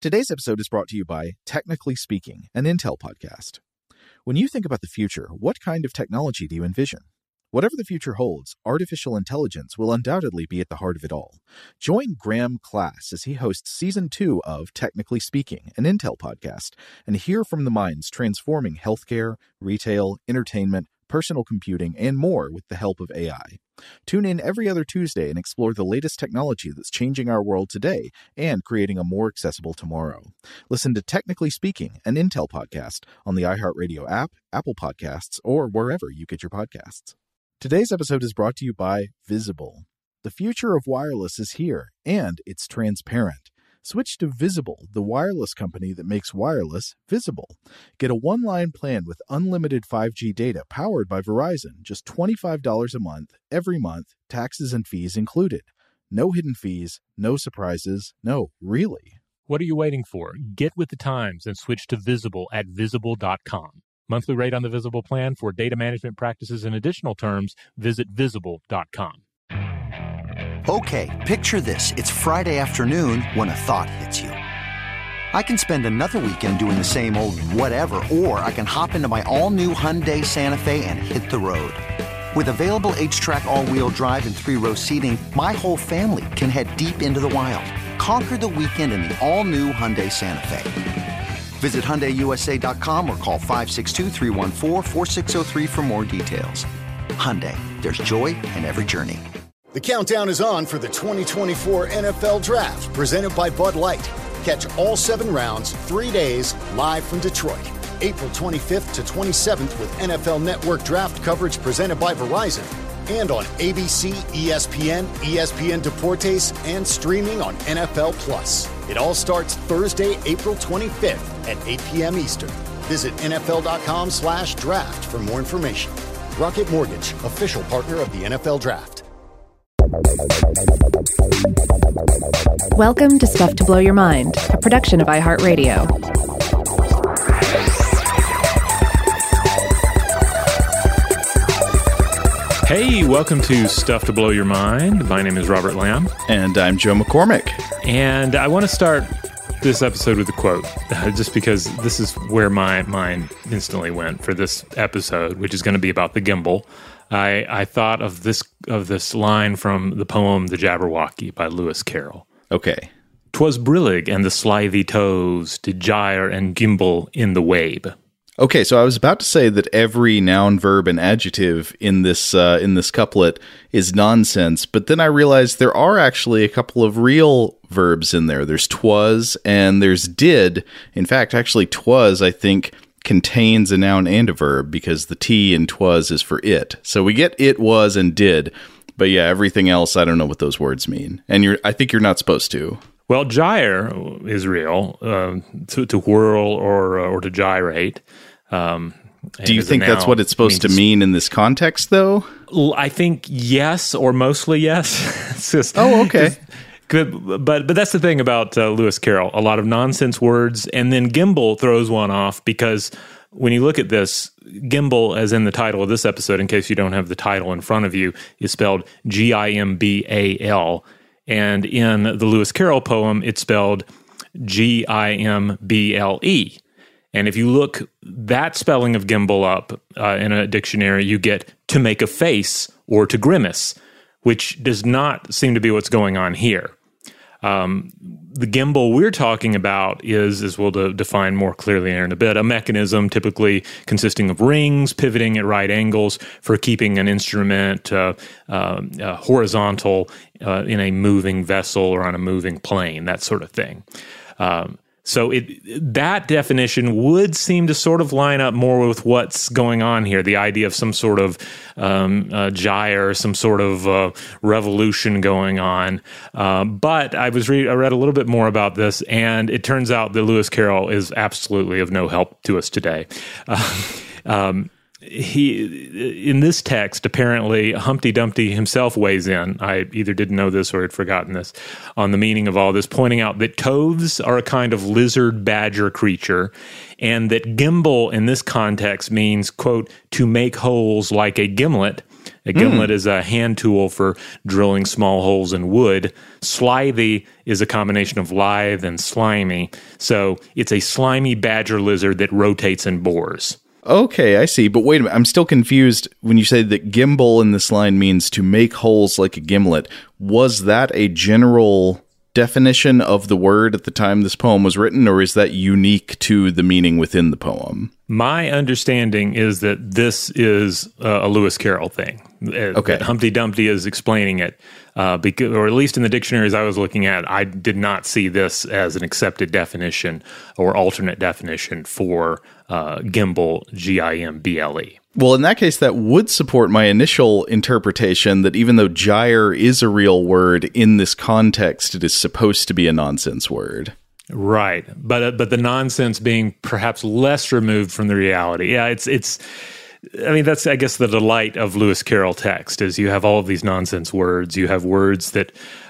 Today's episode is brought to you by Technically Speaking, an Intel podcast. When you think about the future, what kind of technology do you envision? Whatever the future holds, artificial intelligence will undoubtedly be at the heart of it all. Join Graham Class as he hosts Season 2 of Technically Speaking, an Intel podcast, and hear from the minds transforming healthcare, retail, entertainment, personal computing, and more with the help of AI. Tune in every other Tuesday and explore the latest technology that's changing our world today and creating a more accessible tomorrow. Listen to Technically Speaking, an Intel podcast on the iHeartRadio app, Apple Podcasts, or wherever you get your podcasts. Today's episode is brought to you by Visible. The future of wireless is here, and it's transparent. Switch to Visible, the wireless company that makes wireless visible. Get a one-line plan with unlimited 5G data powered by Verizon, just $25 a month, every month, taxes and fees included. No hidden fees, no surprises, no, really. What are you waiting for? Get with the times and switch to Visible at Visible.com. Monthly rate on the Visible plan for data management practices and additional terms, visit Visible.com. Okay, picture this. It's Friday afternoon when a thought hits you. I can spend another weekend doing the same old whatever, or I can hop into my all-new Hyundai Santa Fe and hit the road. With available H-Track all-wheel drive and 3-row seating, my whole family can head deep into the wild. Conquer the weekend in the all-new Hyundai Santa Fe. Visit HyundaiUSA.com or call 562-314-4603 for more details. Hyundai, there's joy in every journey. The countdown is on for the 2024 NFL Draft, presented by Bud Light. Catch all 7 rounds, 3 days, live from Detroit. April 25th to 27th with NFL Network Draft coverage presented by Verizon. And on ABC, ESPN, ESPN Deportes, and streaming on NFL Plus. It all starts Thursday, April 25th at 8 p.m. Eastern. Visit NFL.com/draft for more information. Rocket Mortgage, official partner of the NFL Draft. Welcome to Stuff to Blow Your Mind, a production of iHeartRadio. Hey, welcome to Stuff to Blow Your Mind. My name is Robert Lamb. And I'm Joe McCormick. And I want to start this episode with a quote, just because this is where my mind instantly went for this episode, which is going to be about the gimbal. I thought of this line from the poem The Jabberwocky by Lewis Carroll. Okay. "'Twas brillig and the slithy toes did gyre and gimble in the wabe." Okay, so I was about to say that every noun, verb, and adjective in this couplet is nonsense, but then I realized there are actually a couple of real verbs in there. There's 'twas and there's did. In fact, actually 'twas, I think, contains a noun and a verb because the T in 'twas is for it. So we get it, was, and did, but yeah, everything else, I don't know what those words mean. And I think you're not supposed to. Well, gyre is real, to whirl or to gyrate. Do you think that's what it's supposed to mean in this context, though? I think yes, or mostly yes. It's just, okay. But that's the thing about Lewis Carroll. A lot of nonsense words, and then gimbal throws one off because when you look at this, gimbal, as in the title of this episode, in case you don't have the title in front of you, is spelled Gimbal. And in the Lewis Carroll poem, it's spelled Gimble. And if you look that spelling of gimbal up in a dictionary, you get to make a face or to grimace, which does not seem to be what's going on here. The gimbal we're talking about is, as we'll define more clearly in a bit, a mechanism typically consisting of rings pivoting at right angles for keeping an instrument horizontal in a moving vessel or on a moving plane, that sort of thing. So that definition would seem to sort of line up more with what's going on here, the idea of some sort of gyre, some sort of revolution going on. But I read a little bit more about this, and it turns out that Lewis Carroll is absolutely of no help to us today. He, in this text, apparently Humpty Dumpty himself weighs in. I either didn't know this or had forgotten this, on the meaning of all this, pointing out that toves are a kind of lizard badger creature, and that gimbal in this context means, quote, to make holes like a gimlet, A gimlet is a hand tool for drilling small holes in wood. Slithy is a combination of lithe and slimy. So it's a slimy badger lizard that rotates and bores. Okay, I see. But wait a minute. I'm still confused when you say that gimbal in this line means to make holes like a gimlet. Was that a general definition of the word at the time this poem was written, or is that unique to the meaning within the poem? My understanding is that this is a Lewis Carroll thing. Okay. Humpty Dumpty is explaining it, or at least in the dictionaries I was looking at, I did not see this as an accepted definition or alternate definition for gimbal, G-I-M-B-L-E. Well, in that case, that would support my initial interpretation that even though gyre is a real word, in this context, it is supposed to be a nonsense word. Right, but the nonsense being perhaps less removed from the reality. Yeah, it's. I mean, that's, I guess, the delight of Lewis Carroll text is you have all of these nonsense words. You have words that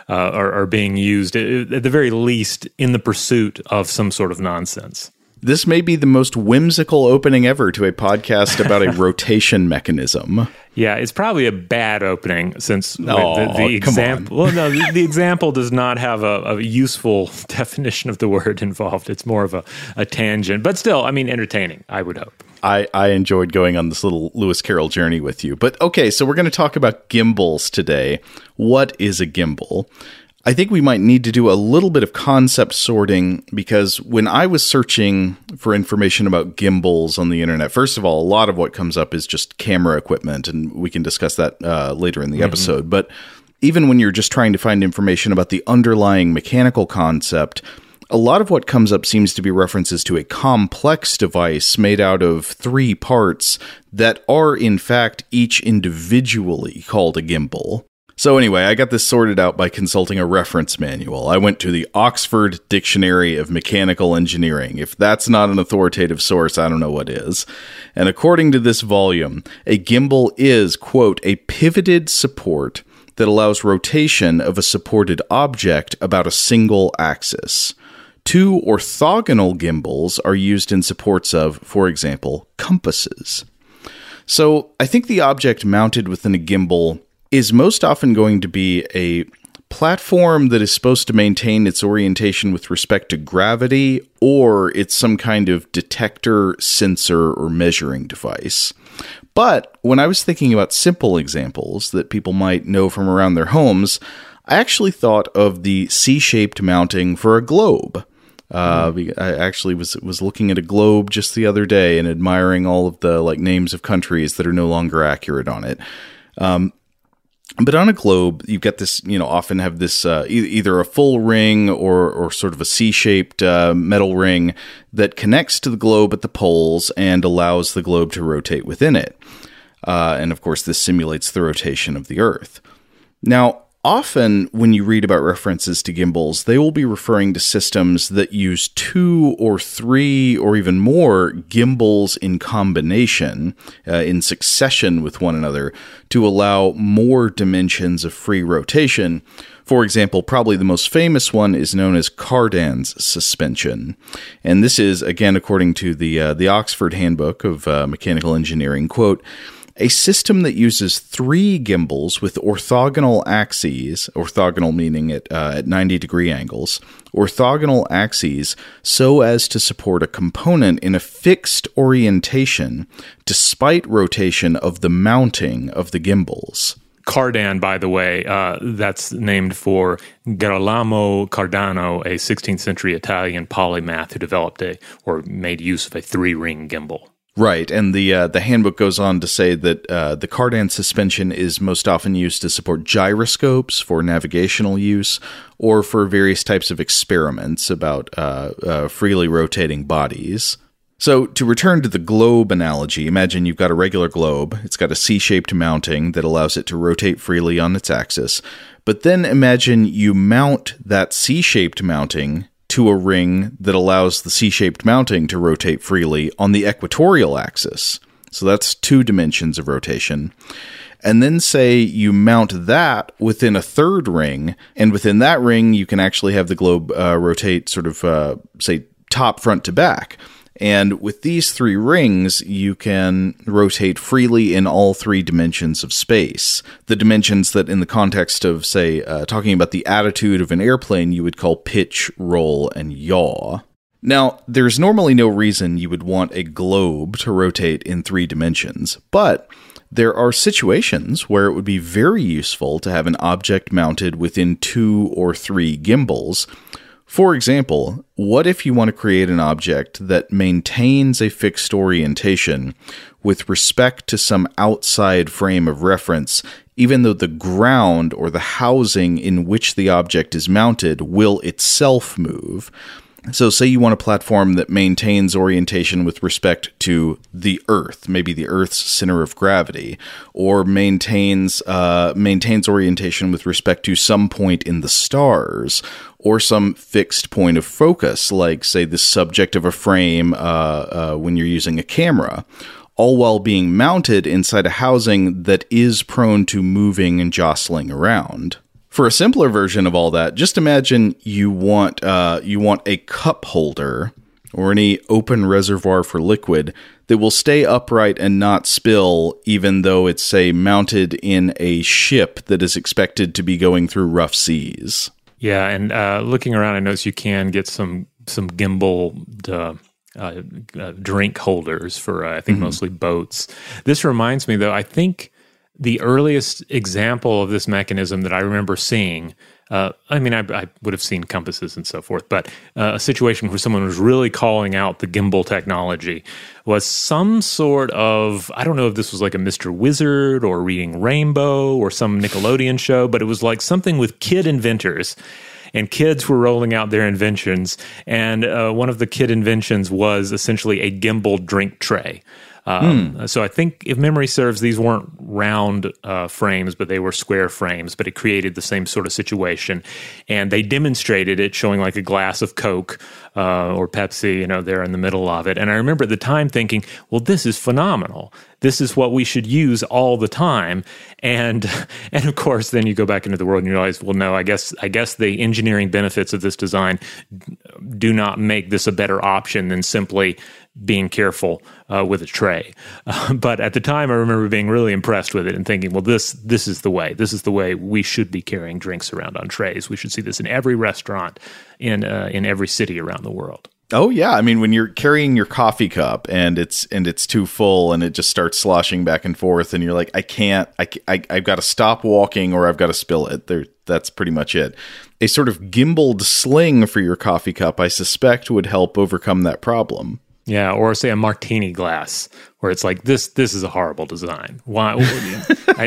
are being used, at the very least, in the pursuit of some sort of nonsense. This may be the most whimsical opening ever to a podcast about a rotation mechanism. Yeah, it's probably a bad opening since the example. Well, no, the example does not have a useful definition of the word involved. It's more of a tangent, but still, I mean, entertaining, I would hope. I enjoyed going on this little Lewis Carroll journey with you. But okay, so we're going to talk about gimbals today. What is a gimbal? I think we might need to do a little bit of concept sorting because when I was searching for information about gimbals on the internet, first of all, a lot of what comes up is just camera equipment, and we can discuss that later in the episode. But even when you're just trying to find information about the underlying mechanical concept, a lot of what comes up seems to be references to a complex device made out of 3 parts that are, in fact, each individually called a gimbal. So anyway, I got this sorted out by consulting a reference manual. I went to the Oxford Dictionary of Mechanical Engineering. If that's not an authoritative source, I don't know what is. And according to this volume, a gimbal is, quote, a pivoted support that allows rotation of a supported object about a single axis. 2 orthogonal gimbals are used in supports of, for example, compasses. So I think the object mounted within a gimbal is most often going to be a platform that is supposed to maintain its orientation with respect to gravity, or it's some kind of detector, sensor, or measuring device. But when I was thinking about simple examples that people might know from around their homes, I actually thought of the C-shaped mounting for a globe. I actually was looking at a globe just the other day and admiring all of the names of countries that are no longer accurate on it. But on a globe, you've got this, often have this either a full ring or sort of a C-shaped metal ring that connects to the globe at the poles and allows the globe to rotate within it. And of course, this simulates the rotation of the Earth. Now, often when you read about references to gimbals, they will be referring to systems that use 2 or 3 or even more gimbals in combination, in succession with one another, to allow more dimensions of free rotation. For example, probably the most famous one is known as Cardan's suspension. And this is, again, according to the Oxford Handbook of Mechanical Engineering, quote, a system that uses 3 gimbals with orthogonal axes, orthogonal meaning at 90-degree angles, orthogonal axes so as to support a component in a fixed orientation despite rotation of the mounting of the gimbals. Cardan, by the way, that's named for Girolamo Cardano, a 16th century Italian polymath who developed or made use of a 3-ring gimbal. Right, and the handbook goes on to say that the Cardan suspension is most often used to support gyroscopes for navigational use or for various types of experiments about freely rotating bodies. So to return to the globe analogy, imagine you've got a regular globe. It's got a C-shaped mounting that allows it to rotate freely on its axis. But then imagine you mount that C-shaped mounting to a ring that allows the C-shaped mounting to rotate freely on the equatorial axis. So that's 2 dimensions of rotation. And then say you mount that within a 3rd ring, and within that ring you can actually have the globe rotate sort of, say, top, front to back. And with these 3 rings, you can rotate freely in all 3 dimensions of space. The dimensions that in the context of, say, talking about the attitude of an airplane, you would call pitch, roll, and yaw. Now, there's normally no reason you would want a globe to rotate in 3 dimensions, but there are situations where it would be very useful to have an object mounted within 2 or 3 gimbals. For example, what if you want to create an object that maintains a fixed orientation with respect to some outside frame of reference, even though the ground or the housing in which the object is mounted will itself move? So say you want a platform that maintains orientation with respect to the Earth, maybe the Earth's center of gravity, or maintains orientation with respect to some point in the stars, or some fixed point of focus, like, say, the subject of a frame when you're using a camera, all while being mounted inside a housing that is prone to moving and jostling around. For a simpler version of all that, just imagine you want a cup holder or any open reservoir for liquid that will stay upright and not spill, even though it's, say, mounted in a ship that is expected to be going through rough seas. Yeah, and looking around, I noticed you can get some gimbal drink holders for, I think, mostly boats. This reminds me, though, I think the earliest example of this mechanism that I remember seeing, I would have seen compasses and so forth, but a situation where someone was really calling out the gimbal technology was some sort of, I don't know if this was like a Mr. Wizard or Reading Rainbow or some Nickelodeon show, but it was like something with kid inventors. And kids were rolling out their inventions, and one of the kid inventions was essentially a gimbal drink tray. So I think, if memory serves, these weren't round frames, but they were square frames, but it created the same sort of situation. And they demonstrated it, showing like a glass of Coke or Pepsi, there in the middle of it. And I remember at the time thinking, well, this is phenomenal. This is what we should use all the time. And of course, then you go back into the world and you realize, well, no, I guess the engineering benefits of this design do not make this a better option than simply being careful with a tray. But at the time, I remember being really impressed with it and thinking, well, this is the way. This is the way we should be carrying drinks around on trays. We should see this in every restaurant in every city around the world. Oh yeah, I mean, when you're carrying your coffee cup and it's too full and it just starts sloshing back and forth, and you're like, I've got to stop walking or I've got to spill it. That's pretty much it. A sort of gimbaled sling for your coffee cup, I suspect, would help overcome that problem. Yeah, or say a martini glass, where it's like, this is a horrible design. Why? I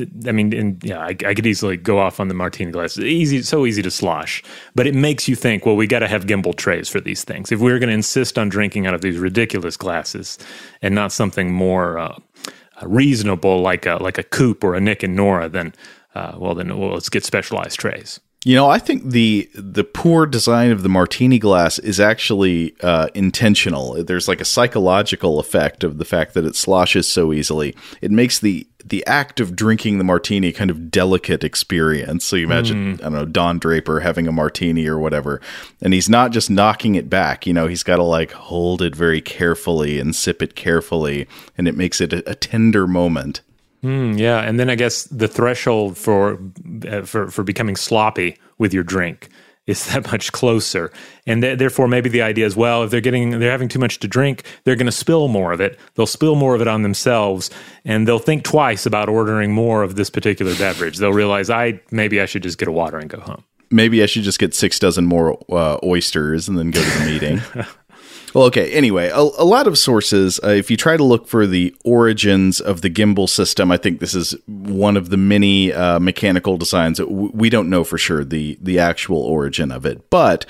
could easily go off on the martini glass. So easy to slosh, but it makes you think, well, we got to have gimbal trays for these things. If we're going to insist on drinking out of these ridiculous glasses and not something more reasonable like a Coupe or a Nick and Nora, then let's get specialized trays. I think the poor design of the martini glass is actually intentional. There's like a psychological effect of the fact that it sloshes so easily. It makes the act of drinking the martini kind of delicate experience. So you imagine, I don't know, Don Draper having a martini or whatever, and he's not just knocking it back. He's got to like hold it very carefully and sip it carefully, and it makes it a tender moment. Yeah, and then I guess the threshold for becoming sloppy with your drink is that much closer, and therefore maybe the idea is, well, if they're having too much to drink, they're going to spill more of it. They'll spill more of it on themselves, and they'll think twice about ordering more of this particular beverage. They'll realize, maybe I should just get a water and go home. Maybe I should just get 6 dozen more oysters and then go to the meeting. Well, okay, anyway, a lot of sources, if you try to look for the origins of the gimbal system, I think this is one of the many mechanical designs. We don't know for sure the actual origin of it, but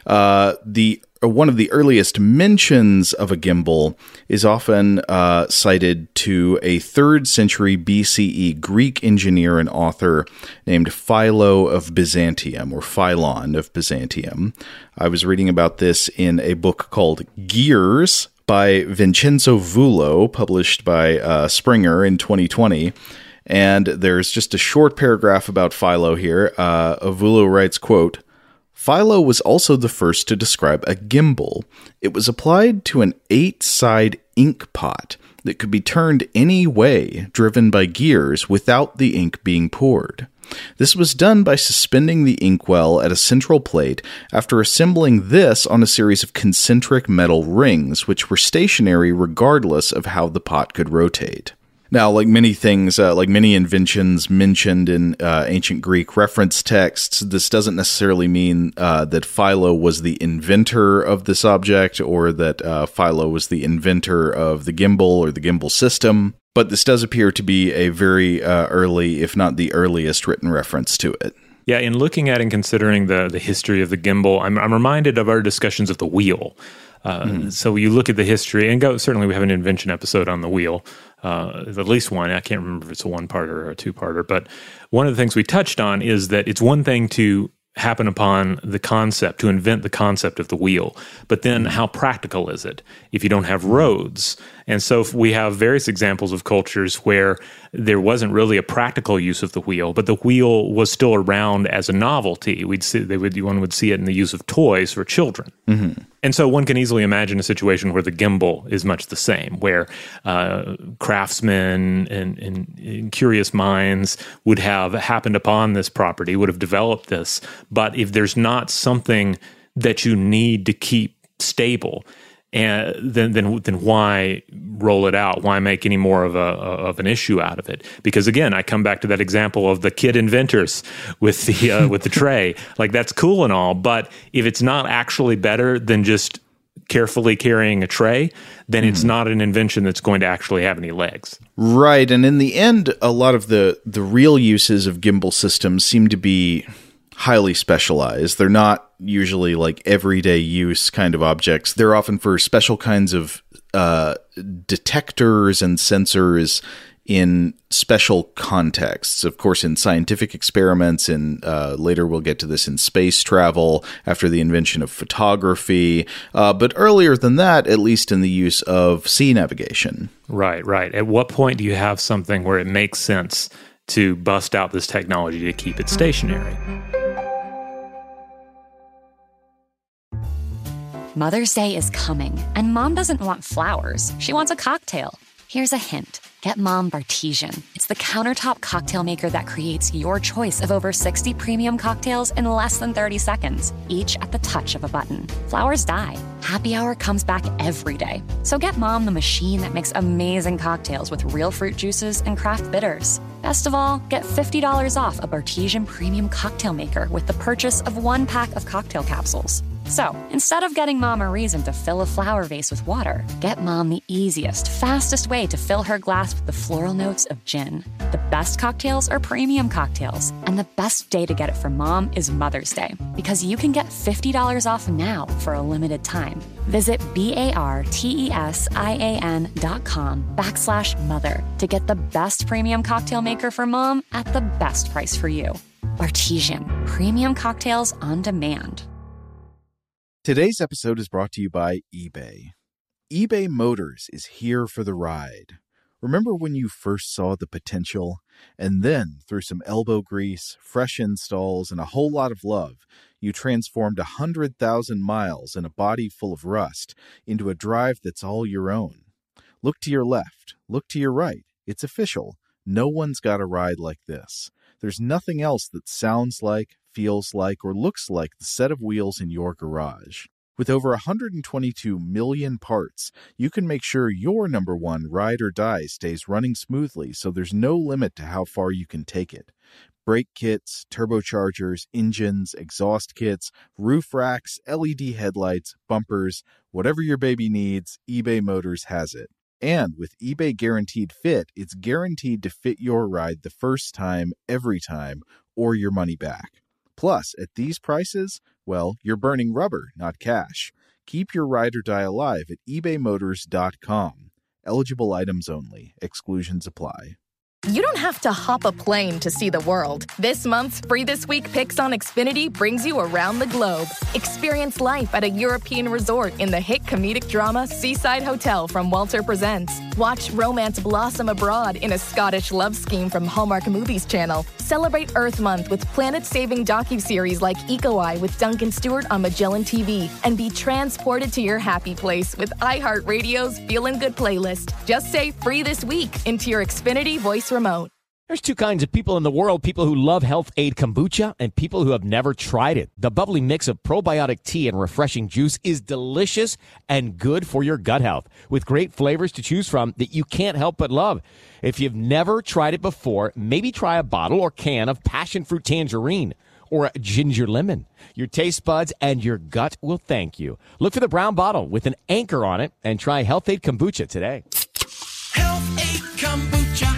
one of the earliest mentions of a gimbal is often cited to a 3rd century BCE Greek engineer and author named Philo of Byzantium, or Philon of Byzantium. I was reading about this in a book called Gears by Vincenzo Vullo, published by Springer in 2020. And there's just a short paragraph about Philo here. Vullo writes, quote, Philo was also the first to describe a gimbal. It was applied to an 8-side ink pot that could be turned any way, driven by gears, without the ink being poured. This was done by suspending the inkwell at a central plate after assembling this on a series of concentric metal rings, which were stationary regardless of how the pot could rotate. Now, like many things, like many inventions mentioned in ancient Greek reference texts, this doesn't necessarily mean that Philo was the inventor of this object or that Philo was the inventor of the gimbal or the gimbal system, but this does appear to be a very early, if not the earliest, written reference to it. Yeah, in looking at and considering the history of the gimbal, I'm reminded of our discussions of the wheel. So you look at the history, and certainly we have an invention episode on the wheel, at least one. I can't remember if it's a one-parter or a two-parter, but one of the things we touched on is that it's one thing to happen upon the concept, to invent the concept of the wheel, but then how practical is it if you don't have roads? And so we have various examples of cultures where there wasn't really a practical use of the wheel, but the wheel was still around as a novelty. One would see it in the use of toys for children. Mm-hmm. And so one can easily imagine a situation where the gimbal is much the same, where craftsmen and curious minds would have happened upon this property, would have developed this. But if there's not something that you need to keep stable, then why roll it out? Why make any more of an issue out of it? Because again, I come back to that example of the kid inventors with the tray. Like, that's cool and all, but if it's not actually better than just carefully carrying a tray, then it's not an invention that's going to actually have any legs. Right, and in the end, a lot of the real uses of gimbal systems seem to be highly specialized. They're not usually like everyday use kind of objects. They're often for special kinds of detectors and sensors in special contexts. Of course, in scientific experiments, and later we'll get to this in space travel after the invention of photography. But earlier than that, at least in the use of sea navigation. Right. At what point do you have something where it makes sense to bust out this technology to keep it stationary? Mother's Day is coming, and Mom doesn't want flowers. She wants a cocktail. Here's a hint. Get Mom Bartesian. It's the countertop cocktail maker that creates your choice of over 60 premium cocktails in less than 30 seconds, each at the touch of a button. Flowers die. Happy hour comes back every day. So get Mom the machine that makes amazing cocktails with real fruit juices and craft bitters. Best of all, get $50 off a Bartesian premium cocktail maker with the purchase of 1 pack of cocktail capsules. So, instead of getting Mom a reason to fill a flower vase with water, get Mom the easiest, fastest way to fill her glass with the floral notes of gin. The best cocktails are premium cocktails, and the best day to get it for Mom is Mother's Day, because you can get $50 off now for a limited time. Visit BARTESIAN.com/mother to get the best premium cocktail maker for Mom at the best price for you. Bartesian, premium cocktails on demand. Today's episode is brought to you by eBay. eBay Motors is here for the ride. Remember when you first saw the potential? And then, through some elbow grease, fresh installs, and a whole lot of love, you transformed 100,000 miles and a body full of rust into a drive that's all your own. Look to your left. Look to your right. It's official. No one's got a ride like this. There's nothing else that sounds like, feels like, or looks like the set of wheels in your garage. With over 122 million parts, you can make sure your number one ride or die stays running smoothly, so there's no limit to how far you can take it. Brake kits, turbochargers, engines, exhaust kits, roof racks, LED headlights, bumpers, whatever your baby needs, eBay Motors has it. And with eBay Guaranteed Fit, it's guaranteed to fit your ride the first time, every time, or your money back. Plus, at these prices, well, you're burning rubber, not cash. Keep your ride or die alive at ebaymotors.com. Eligible items only. Exclusions apply. You don't have to hop a plane to see the world. This month's Free This Week picks on Xfinity brings you around the globe. Experience life at a European resort in the hit comedic drama Seaside Hotel from Walter Presents. Watch romance blossom abroad in a Scottish love scheme from Hallmark Movies Channel. Celebrate Earth Month with planet-saving docuseries like Eco Eye with Duncan Stewart on Magellan TV. And be transported to your happy place with iHeartRadio's Feelin' Good playlist. Just say Free This Week into your Xfinity voice remote. There's two kinds of people in the world, people who love Health Aid Kombucha and people who have never tried it. The bubbly mix of probiotic tea and refreshing juice is delicious and good for your gut health, with great flavors to choose from that you can't help but love. If you've never tried it before, maybe try a bottle or can of passion fruit tangerine or a ginger lemon. Your taste buds and your gut will thank you. Look for the brown bottle with an anchor on it and try Health Aid Kombucha today. Health Aid Kombucha.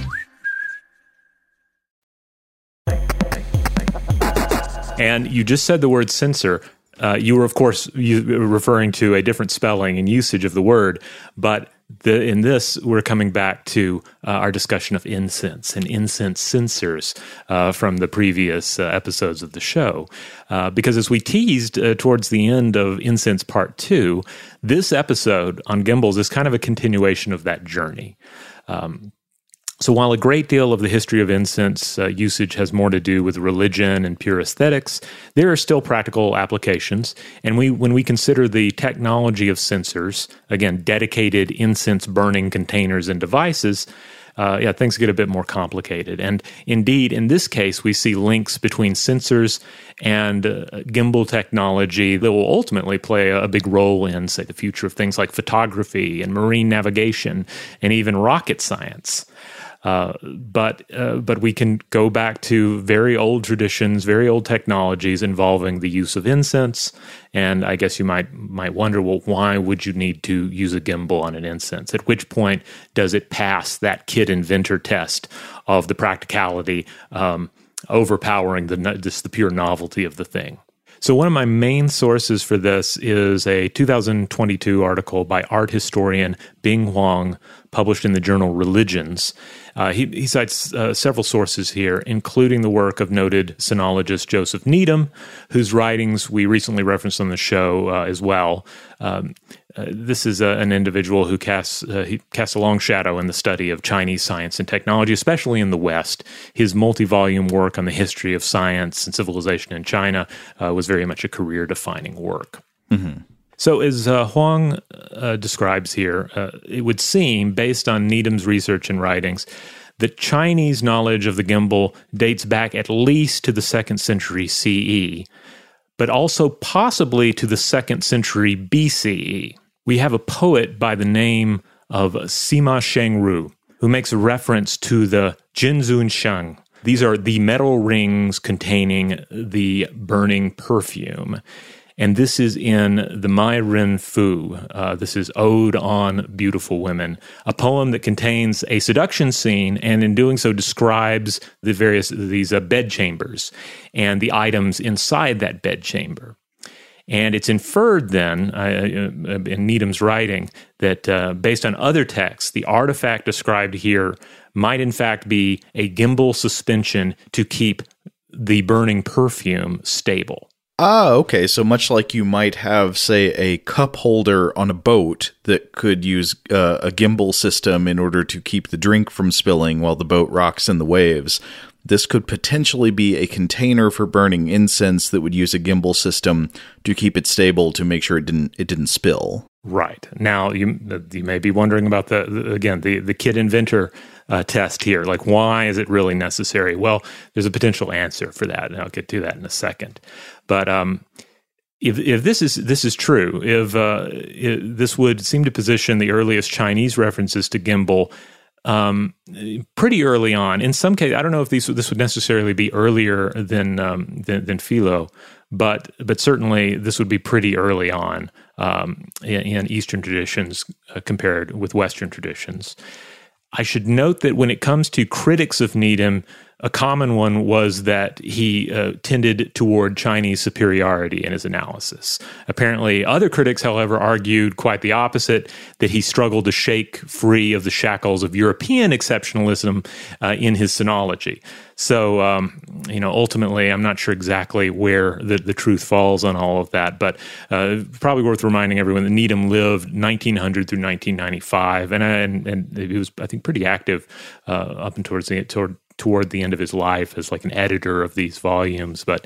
And you just said the word censor. You were, of course, referring to a different spelling and usage of the word, but in this, we're coming back to our discussion of incense and incense censors from the previous episodes of the show. Because as we teased towards the end of Incense Part 2, this episode on gimbals is kind of a continuation of that journey. So while a great deal of the history of incense usage has more to do with religion and pure aesthetics, there are still practical applications. And when we consider the technology of censors, again, dedicated incense burning containers and devices, things get a bit more complicated. And indeed, in this case, we see links between sensors and gimbal technology that will ultimately play a big role in, say, the future of things like photography and marine navigation and even rocket science. But we can go back to very old traditions, very old technologies involving the use of incense. And I guess you might wonder, well, why would you need to use a gimbal on an incense? At which point does it pass that kid inventor test of the practicality, overpowering the pure novelty of the thing? So one of my main sources for this is a 2022 article by art historian Bing Huang, published in the journal Religions. He cites several sources here, including the work of noted sinologist Joseph Needham, whose writings we recently referenced on the show as well. This is an individual who casts a long shadow in the study of Chinese science and technology, especially in the West. His multi-volume work on the history of science and civilization in China was very much a career-defining work. Mm-hmm. So as Huang describes here, it would seem, based on Needham's research and writings, that Chinese knowledge of the gimbal dates back at least to the 2nd century CE, but also possibly to the 2nd century BCE. We have a poet by the name of Sima Shengru, who makes a reference to the Jinzun Sheng. These are the metal rings containing the burning perfume. And this is in the Mai Ren Fu. This is Ode on Beautiful Women, a poem that contains a seduction scene, and in doing so describes these bedchambers and the items inside that bedchamber. And it's inferred then, in Needham's writing, that based on other texts, the artifact described here might in fact be a gimbal suspension to keep the burning perfume stable. Ah, okay. So much like you might have, say, a cup holder on a boat that could use a gimbal system in order to keep the drink from spilling while the boat rocks in the waves, this could potentially be a container for burning incense that would use a gimbal system to keep it stable to make sure it didn't spill. Right. Now, you may be wondering about the kid inventor test here. Like, why is it really necessary? Well, there's a potential answer for that, and I'll get to that in a second. But if this is true, if this would seem to position the earliest Chinese references to gimbal pretty early on. In some cases, I don't know if this would necessarily be earlier than Philo, but certainly this would be pretty early on in Eastern traditions compared with Western traditions. I should note that when it comes to critics of Needham, A common one was that he tended toward Chinese superiority in his analysis. Apparently, other critics, however, argued quite the opposite, that he struggled to shake free of the shackles of European exceptionalism in his sinology. So, ultimately, I'm not sure exactly where the truth falls on all of that, but probably worth reminding everyone that Needham lived 1900 through 1995, and he was, I think, pretty active up and toward the end of his life as like an editor of these volumes. But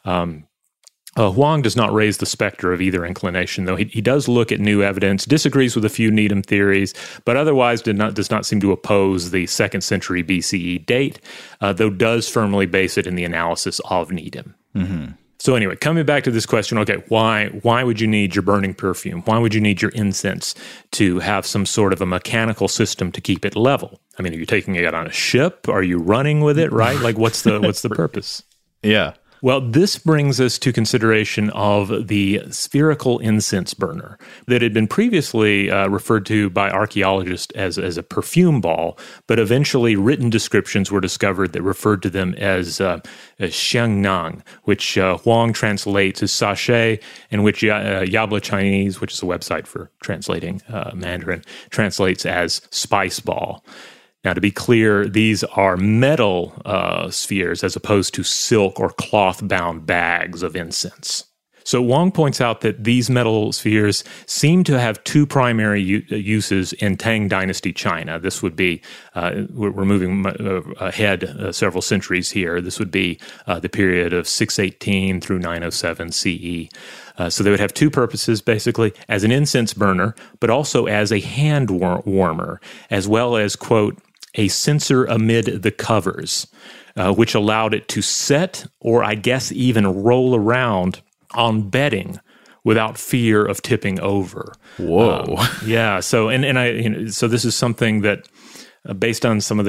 Huang does not raise the specter of either inclination, though he does look at new evidence, disagrees with a few Needham theories, but otherwise does not seem to oppose the 2nd century BCE date, though does firmly base it in the analysis of Needham. Mm-hmm. So anyway, coming back to this question, okay, why would you need your burning perfume? Why would you need your incense to have some sort of a mechanical system to keep it level? I mean, are you taking it on a ship? Are you running with it, right? Like, what's the purpose? Yeah. Well, this brings us to consideration of the spherical incense burner that had been previously referred to by archaeologists as a perfume ball, but eventually written descriptions were discovered that referred to them as xiangnang, which Huang translates as sachet, and which Yabla Chinese, which is a website for translating Mandarin, translates as spice ball. Now, to be clear, these are metal spheres as opposed to silk or cloth-bound bags of incense. So Wang points out that these metal spheres seem to have two primary uses in Tang Dynasty China. This would be, we're moving ahead several centuries here. This would be the period of 618 through 907 CE. So they would have two purposes, basically, as an incense burner, but also as a hand warmer, as well as, quote, a censer amid the covers, which allowed it to set or I guess even roll around on bedding without fear of tipping over. Whoa. Yeah. So so this is something that, based on some of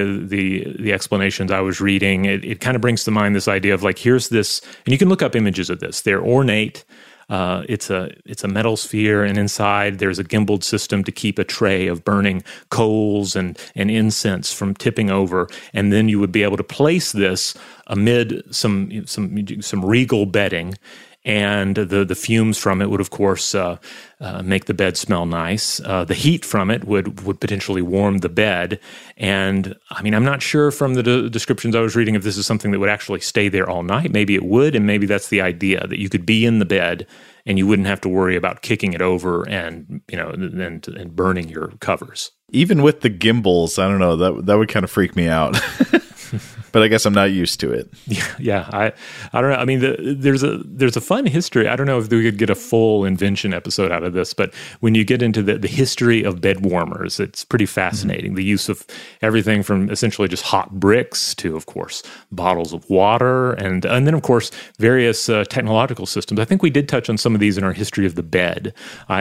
the explanations I was reading, it kind of brings to mind this idea of like, here's this, and you can look up images of this. They're ornate. It's a metal sphere, and inside there's a gimbaled system to keep a tray of burning coals and incense from tipping over, and then you would be able to place this amid some regal bedding, and the fumes from it would, of course, make the bed smell nice. The heat from it would potentially warm the bed. And, I mean, I'm not sure from the descriptions I was reading if this is something that would actually stay there all night. Maybe it would, and maybe that's the idea, that you could be in the bed and you wouldn't have to worry about kicking it over and, and burning your covers. Even with the gimbals, I don't know, that would kind of freak me out. But I guess I'm not used to it. Yeah. I don't know. I mean, there's a fun history. I don't know if we could get a full invention episode out of this, but when you get into the history of bed warmers, it's pretty fascinating. Mm-hmm. The use of everything from essentially just hot bricks to, of course, bottles of water, and then, of course, various technological systems. I think we did touch on some of these in our history of the bed.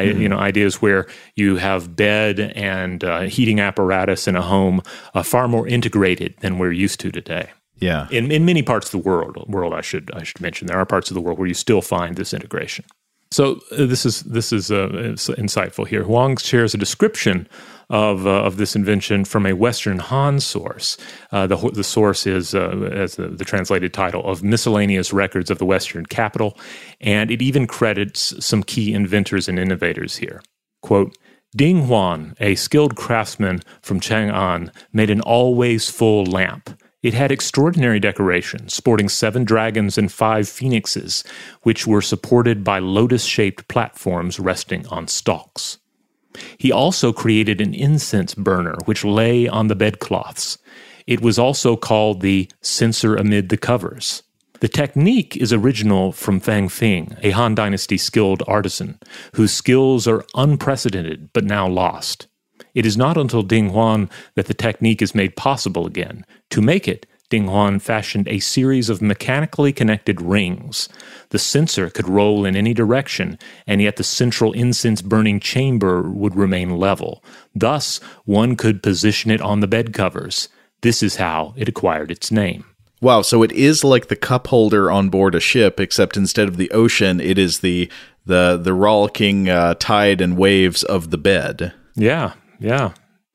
Ideas where you have bed and heating apparatus in a home far more integrated than we're used to today. Yeah. In many parts of the world, I should mention, there are parts of the world where you still find this integration. So this is insightful here. Huang shares a description of this invention from a Western Han source. The source is, as the translated title, of Miscellaneous Records of the Western Capital, and it even credits some key inventors and innovators here. Quote, Ding Huan, a skilled craftsman from Chang'an, made an always full lamp. It had extraordinary decoration, sporting 7 dragons and 5 phoenixes, which were supported by lotus-shaped platforms resting on stalks. He also created an incense burner, which lay on the bedcloths. It was also called the censer amid the covers. The technique is original from Fang Fing, a Han Dynasty skilled artisan, whose skills are unprecedented but now lost. It is not until Ding Huan that the technique is made possible again. To make it, Ding Huan fashioned a series of mechanically connected rings. The censer could roll in any direction, and yet the central incense-burning chamber would remain level. Thus, one could position it on the bed covers. This is how it acquired its name. Wow, so it is like the cup holder on board a ship, except instead of the ocean, it is the rollicking tide and waves of the bed. Yeah.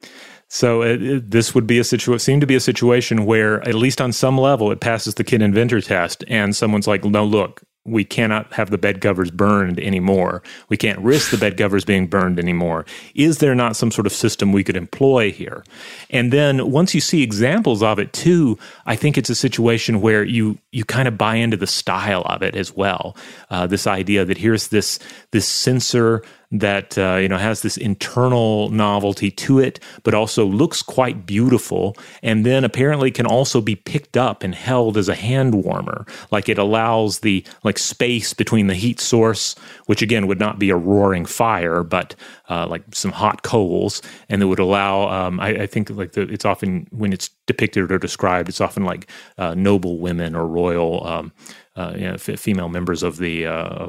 So this would be seem to be a situation where, at least on some level, it passes the kid inventor test, and someone's like, no, look, we cannot have the bed covers burned anymore. We can't risk the bed covers being burned anymore. Is there not some sort of system we could employ here? And then once you see examples of it too, I think it's a situation where you kind of buy into the style of it as well. This idea that here's this sensor that has this internal novelty to it, but also looks quite beautiful, and then apparently can also be picked up and held as a hand warmer. Like, it allows the space between the heat source, which again would not be a roaring fire, but like some hot coals, and it would allow. I think it's often, when it's depicted or described, it's often like noble women or royal. Female members of the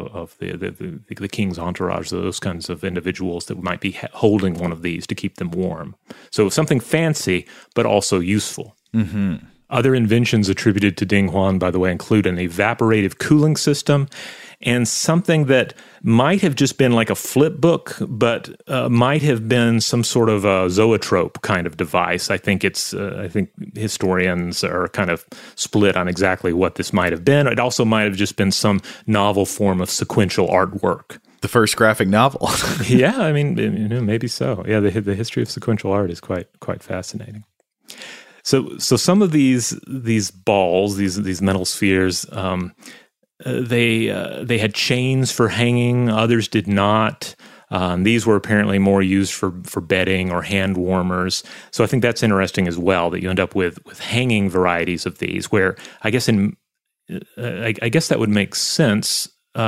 king's entourage, those kinds of individuals that might be holding one of these to keep them warm. So something fancy, but also useful. Mm-hmm. Other inventions attributed to Ding Huan, by the way, include an evaporative cooling system and something that might have just been like a flip book, but might have been some sort of a zoetrope kind of device. I think historians are kind of split on exactly what this might have been. It also might have just been some novel form of sequential artwork. The first graphic novel. Yeah, I mean, maybe so. Yeah, the history of sequential art is quite fascinating. So some of these balls, these metal spheres, they had chains for hanging. Others did not. These were apparently more used for bedding or hand warmers. So I think that's interesting as well, that you end up with hanging varieties of these, where I guess that would make sense.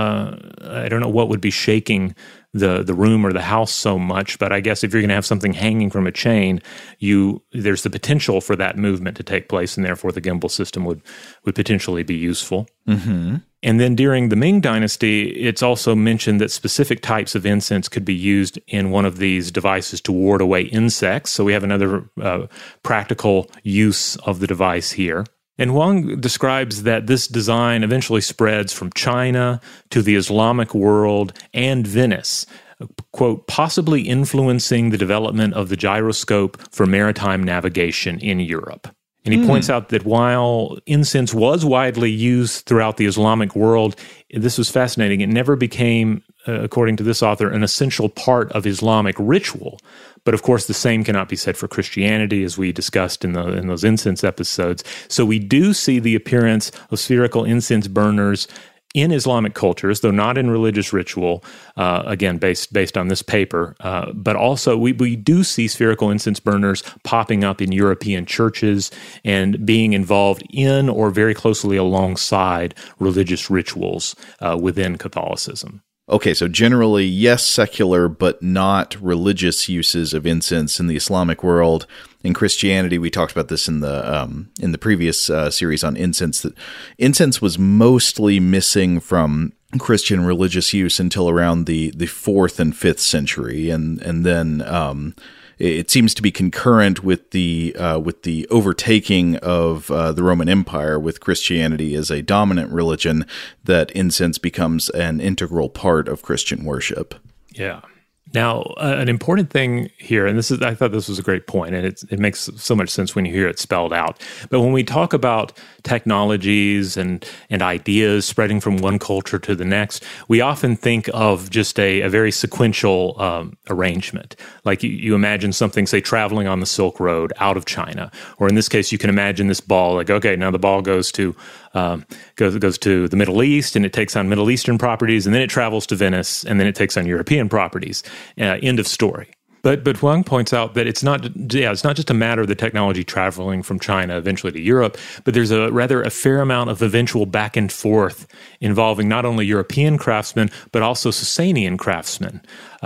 I don't know what would be shaking the room or the house so much, but I guess if you're going to have something hanging from a chain, there's the potential for that movement to take place, and therefore the gimbal system would potentially be useful. Mm-hmm. And then during the Ming Dynasty, it's also mentioned that specific types of incense could be used in one of these devices to ward away insects. So we have another practical use of the device here. And Huang describes that this design eventually spreads from China to the Islamic world and Venice, quote, possibly influencing the development of the gyroscope for maritime navigation in Europe. And he points out that while incense was widely used throughout the Islamic world, this was fascinating. It never became, according to this author, an essential part of Islamic ritual. But of course, the same cannot be said for Christianity, as we discussed in those incense episodes. So we do see the appearance of spherical incense burners in Islamic cultures, though not in religious ritual, again, based on this paper. But also, we do see spherical incense burners popping up in European churches and being involved in or very closely alongside religious rituals within Catholicism. Okay, so generally, yes, secular, but not religious uses of incense in the Islamic world. In Christianity, we talked about this in the previous series on incense, that incense was mostly missing from Christian religious use until around the 4th and 5th century, and then it seems to be concurrent with the overtaking of the Roman Empire, with Christianity as a dominant religion, that incense becomes an integral part of Christian worship. Yeah. Now, an important thing here, and I thought this was a great point, and it makes so much sense when you hear it spelled out. But when we talk about technologies and ideas spreading from one culture to the next, we often think of just a very sequential arrangement. Like you imagine something, say, traveling on the Silk Road out of China, or in this case, you can imagine this ball. Like, okay, now the ball goes to the Middle East, and it takes on Middle Eastern properties, and then it travels to Venice, and then it takes on European properties. End of story. But Huang points out that it's not just a matter of the technology traveling from China eventually to Europe, but there's a fair amount of eventual back and forth involving not only European craftsmen, but also Sasanian craftsmen.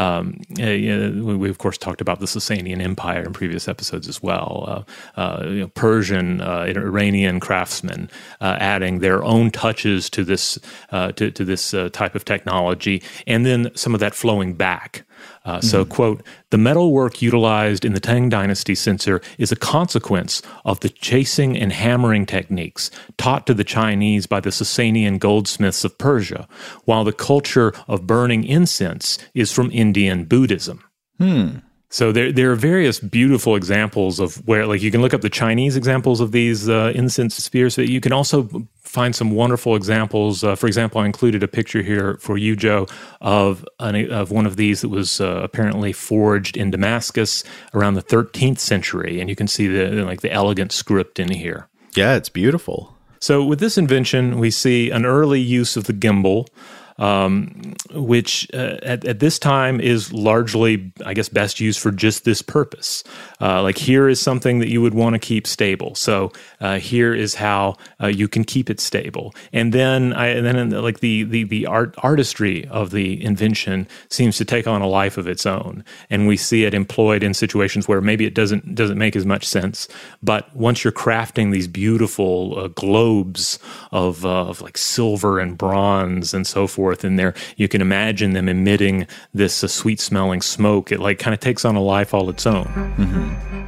We of course talked about the Sasanian Empire in previous episodes as well. Persian, Iranian craftsmen adding their own touches to this type of technology, and then some of that flowing back. So, quote, the metalwork utilized in the Tang Dynasty censer is a consequence of the chasing and hammering techniques taught to the Chinese by the Sasanian goldsmiths of Persia, while the culture of burning incense is from Indian Buddhism. So there are various beautiful examples of where, like, you can look up the Chinese examples of these incense spheres. But you can also find some wonderful examples. For example, I included a picture here for you, Joe, of one of these that was apparently forged in Damascus around the 13th century, and you can see the elegant script in here. Yeah, it's beautiful. So with this invention, we see an early use of the gimbal, which at this time is largely, I guess, best used for just this purpose. Like, here is something that you would want to keep stable. So here is how you can keep it stable. And then the artistry of the invention seems to take on a life of its own, and we see it employed in situations where maybe it doesn't make as much sense. But once you're crafting these beautiful globes of like silver and bronze and so forth, in there, you can imagine them emitting this sweet-smelling smoke. It like kind of takes on a life all its own. Mm-hmm.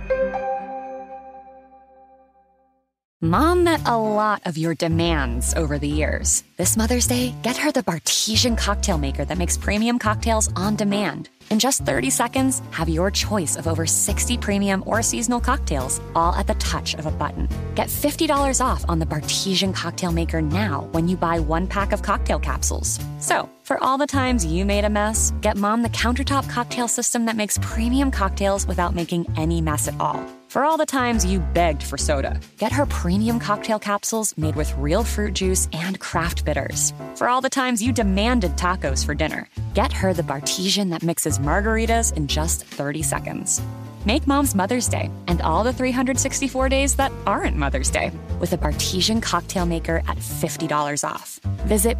Mom met a lot of your demands over the years. This Mother's Day, get her the Bartesian cocktail maker that makes premium cocktails on demand. In just 30 seconds, have your choice of over 60 premium or seasonal cocktails, all at the touch of a button. Get $50 off on the Bartesian cocktail maker now when you buy 1 pack of cocktail capsules. So, for all the times you made a mess, get Mom the countertop cocktail system that makes premium cocktails without making any mess at all. For all the times you begged for soda, get her premium cocktail capsules made with real fruit juice and craft bitters. For all the times you demanded tacos for dinner, get her the Bartesian that mixes margaritas in just 30 seconds. Make Mom's Mother's Day and all the 364 days that aren't Mother's Day with a Bartesian cocktail maker at $50 off. Visit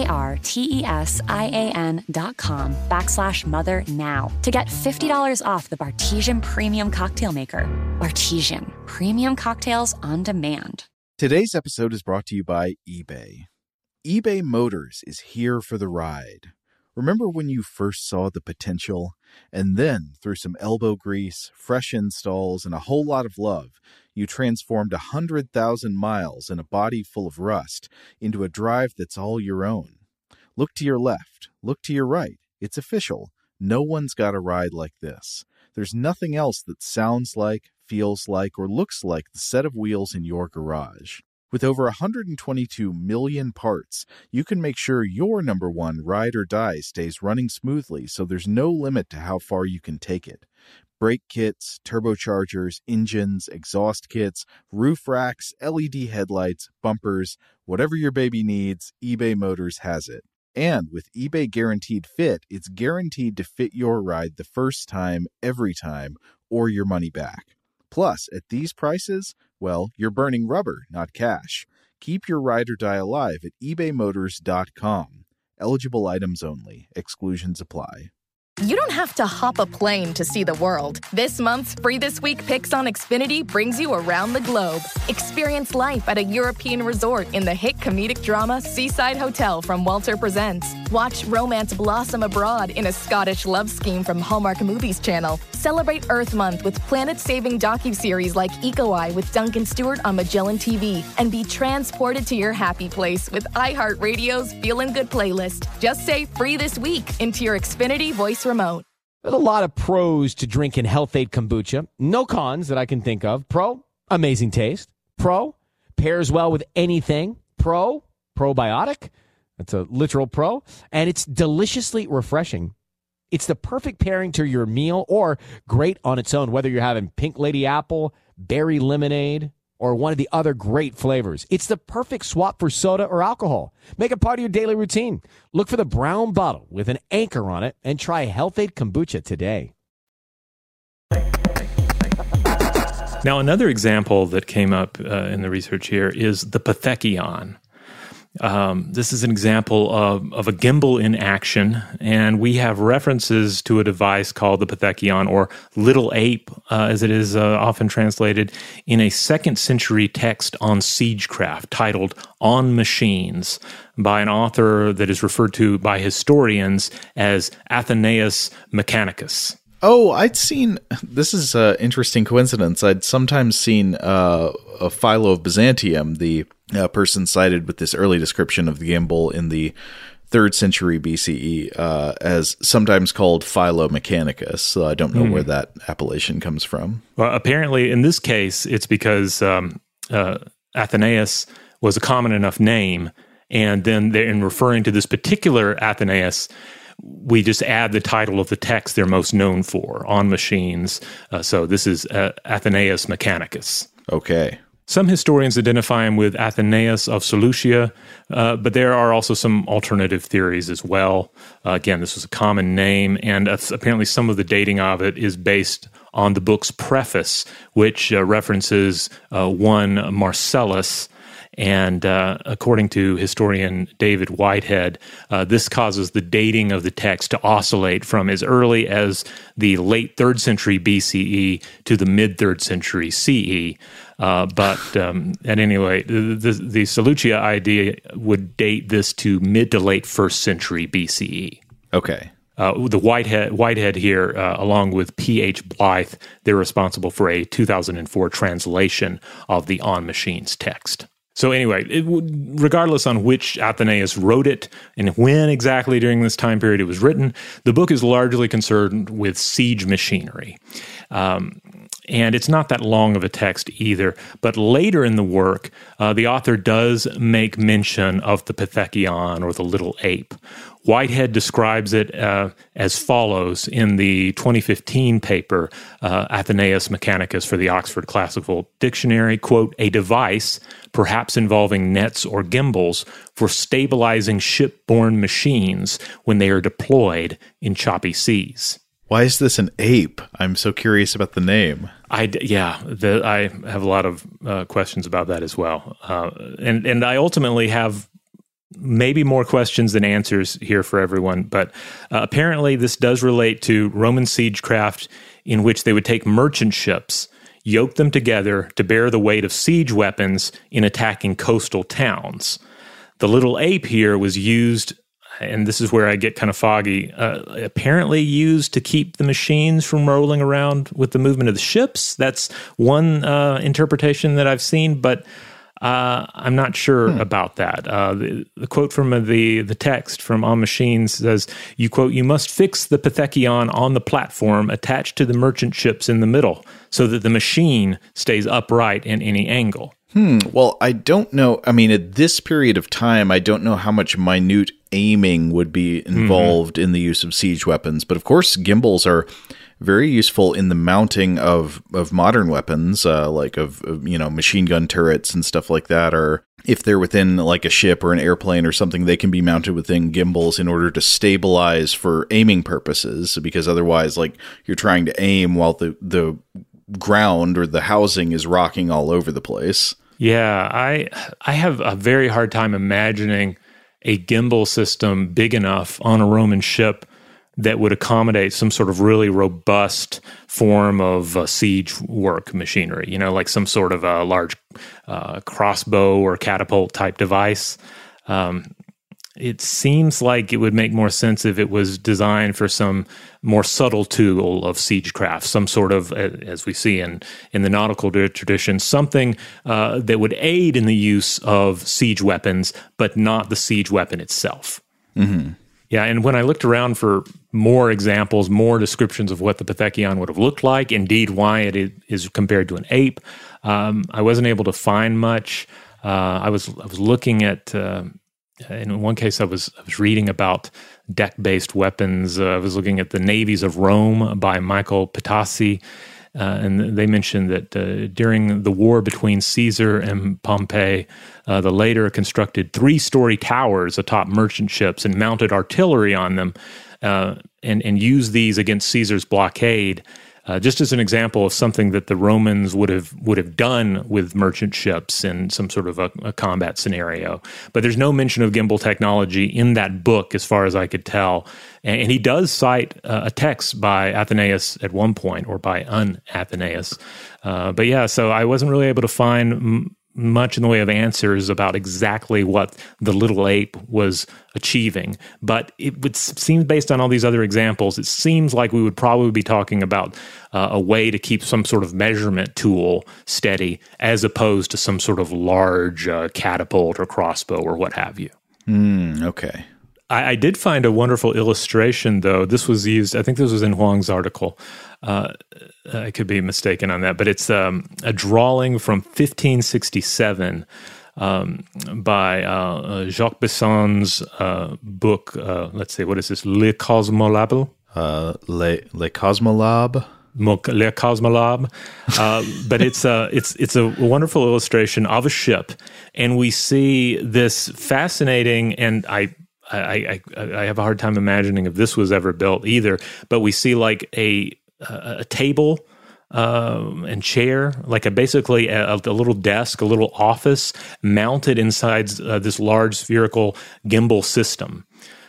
BARTESIAN.com/mother now to get $50 off the Bartesian Premium Cocktail Maker. Bartesian, premium cocktails on demand. Today's episode is brought to you by eBay. eBay Motors is here for the ride. Remember when you first saw the potential? And then, through some elbow grease, fresh installs, and a whole lot of love, you transformed 100,000 miles and a body full of rust into a drive that's all your own. Look to your left. Look to your right. It's official. No one's got a ride like this. There's nothing else that sounds like, feels like, or looks like the set of wheels in your garage. With over 122 million parts, you can make sure your number one ride or die stays running smoothly, so there's no limit to how far you can take it. Brake kits, turbochargers, engines, exhaust kits, roof racks, LED headlights, bumpers, whatever your baby needs, eBay Motors has it. And with eBay Guaranteed Fit, it's guaranteed to fit your ride the first time, every time, or your money back. Plus, at these prices, well, you're burning rubber, not cash. Keep your ride or die alive at ebaymotors.com. Eligible items only. Exclusions apply. You don't have to hop a plane to see the world. This month's Free This Week Picks on Xfinity brings you around the globe. Experience life at a European resort in the hit comedic drama Seaside Hotel from Walter Presents. Watch romance blossom abroad in a Scottish love scheme from Hallmark Movies Channel. Celebrate Earth Month with planet-saving docuseries like Eco Eye with Duncan Stewart on Magellan TV. And be transported to your happy place with iHeartRadio's Feelin' Good playlist. Just say Free This Week into your Xfinity voice remote. There's a lot of pros to drinking Health-Ade kombucha. No cons that I can think of. Pro, amazing taste. Pro, pairs well with anything. Pro, probiotic. That's a literal pro. And it's deliciously refreshing. It's the perfect pairing to your meal or great on its own, whether you're having pink lady apple, berry lemonade, or one of the other great flavors. It's the perfect swap for soda or alcohol. Make it part of your daily routine. Look for the brown bottle with an anchor on it and try Health-Ade kombucha today. Now, another example that came up in the research here is the Pathekion. This is an example of a gimbal in action, and we have references to a device called the Pathekion, or Little Ape, as it is often translated, in a 2nd century text on siegecraft titled On Machines by an author that is referred to by historians as Athenaeus Mechanicus. Oh, I'd seen, this is an interesting coincidence, I'd sometimes seen a Philo of Byzantium, the person cited with this early description of the gimbal in the 3rd century BCE, as sometimes called Philomechanicus. So I don't know where that appellation comes from. Well, apparently in this case, it's because Athenaeus was a common enough name, and then in referring to this particular Athenaeus, we just add the title of the text they're most known for, On Machines. So this is Athenaeus Mechanicus. Okay. Some historians identify him with Athenaeus of Seleucia, but there are also some alternative theories as well. Again, this was a common name, and apparently some of the dating of it is based on the book's preface, which references one Marcellus. And according to historian David Whitehead, this causes the dating of the text to oscillate from as early as the late 3rd century BCE to the mid-3rd century CE. But at any rate, the Seleucia idea would date this to mid to late 1st century BCE. Okay. The Whitehead here, along with P.H. Blythe, they're responsible for a 2004 translation of the On Machines text. So anyway, regardless on which Athenaeus wrote it and when exactly during this time period it was written, the book is largely concerned with siege machinery. And it's not that long of a text either. But later in the work, the author does make mention of the Pithekion, or the little ape. Whitehead describes it as follows in the 2015 paper, Athenaeus Mechanicus for the Oxford Classical Dictionary, quote, a device, perhaps involving nets or gimbals, for stabilizing shipborne machines when they are deployed in choppy seas. Why is this an ape? I'm so curious about the name. I have a lot of questions about that as well. And I ultimately have maybe more questions than answers here for everyone. But apparently this does relate to Roman siegecraft in which they would take merchant ships, yoke them together to bear the weight of siege weapons in attacking coastal towns. The little ape here was used, and this is where I get kind of foggy, apparently used to keep the machines from rolling around with the movement of the ships. That's one interpretation that I've seen, but I'm not sure about that. The quote from the text from On Machines says, you quote, you must fix the Pithekion on the platform attached to the merchant ships in the middle so that the machine stays upright in any angle. Well, I don't know. I mean, at this period of time, I don't know how much minute aiming would be involved in the use of siege weapons. But of course, gimbals are very useful in the mounting of modern weapons, like machine gun turrets and stuff like that. Or if they're within like a ship or an airplane or something, they can be mounted within gimbals in order to stabilize for aiming purposes. Because otherwise, like, you're trying to aim while the ground or the housing is rocking all over the place. Yeah, I have a very hard time imagining a gimbal system big enough on a Roman ship that would accommodate some sort of really robust form of siege work machinery, like some sort of a large crossbow or catapult type device. It seems like it would make more sense if it was designed for some more subtle tool of siegecraft, some sort of, as we see in the nautical tradition, something that would aid in the use of siege weapons, but not the siege weapon itself. Mm-hmm. Yeah, and when I looked around for more examples, more descriptions of what the Pithekion would have looked like, indeed why it is compared to an ape, I wasn't able to find much. I was looking at... in one case, I was reading about deck-based weapons. I was looking at the Navies of Rome by Michael Pitassi, and they mentioned that during the war between Caesar and Pompey, the latter constructed 3-story towers atop merchant ships and mounted artillery on them, and used these against Caesar's blockade. Just as an example of something that the Romans would have done with merchant ships in some sort of a combat scenario. But there's no mention of gimbal technology in that book, as far as I could tell. And he does cite a text by Athenaeus at one point, or by an Athenaeus. But yeah, so I wasn't really able to find much in the way of answers about exactly what the little ape was achieving. But it would seem, based on all these other examples, it seems like we would probably be talking about a way to keep some sort of measurement tool steady, as opposed to some sort of large catapult or crossbow or what have you. Okay. I did find a wonderful illustration, though. This was used, I think this was in Huang's article. I could be mistaken on that, but it's a drawing from 1567 by Jacques Besson's book. Let's see, what is this? Le Cosmolab? Le Cosmolab? Le Cosmolab, but it's a wonderful illustration of a ship, and we see this fascinating. And I have a hard time imagining if this was ever built either. But we see like a table and chair, like basically a little desk, a little office mounted inside this large spherical gimbal system.